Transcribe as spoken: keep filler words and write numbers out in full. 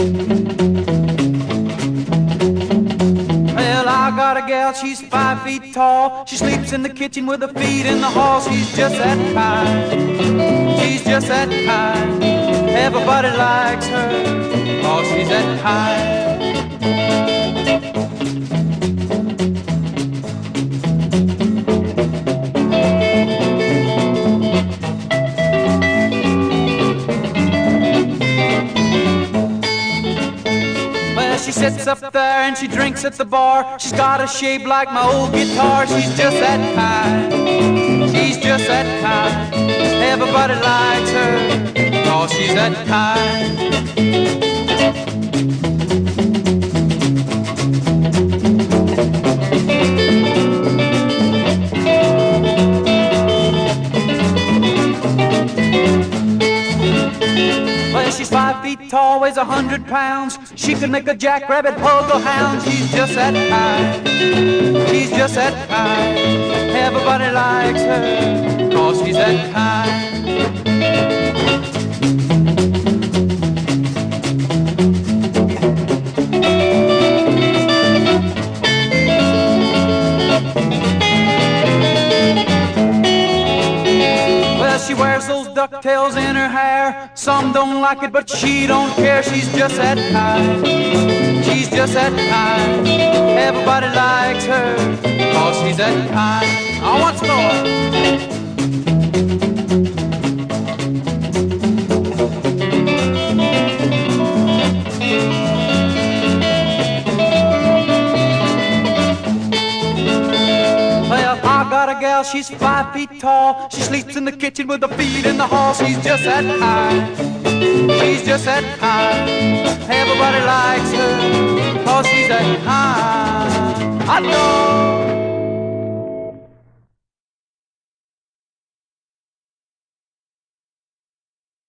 Well, I got a gal, she's five feet tall. She sleeps in the kitchen with her feet in the hall. She's just that kind. She's just that kind. Everybody likes her, oh, she's that kind. She sits up there and she drinks at the bar. She's got a shape like my old guitar. She's just that kind. She's just that kind. Everybody likes her. Oh, she's that kind. Well, she's five feet tall, weighs a hundred pounds. She could make a jackrabbit hug a hound. She's just that kind. She's just that kind. Everybody likes her, cause she's that kind. She wears those ducktails in her hair. Some don't like it, but she don't care. She's just that kind. She's just that kind. Everybody likes her, cause she's that kind. Oh, once more. I got a gal, she's five feet tall. She sleeps in the kitchen with her feet in the hall. She's just that kind. She's just that kind. Everybody likes her, cause she's that kind. I know.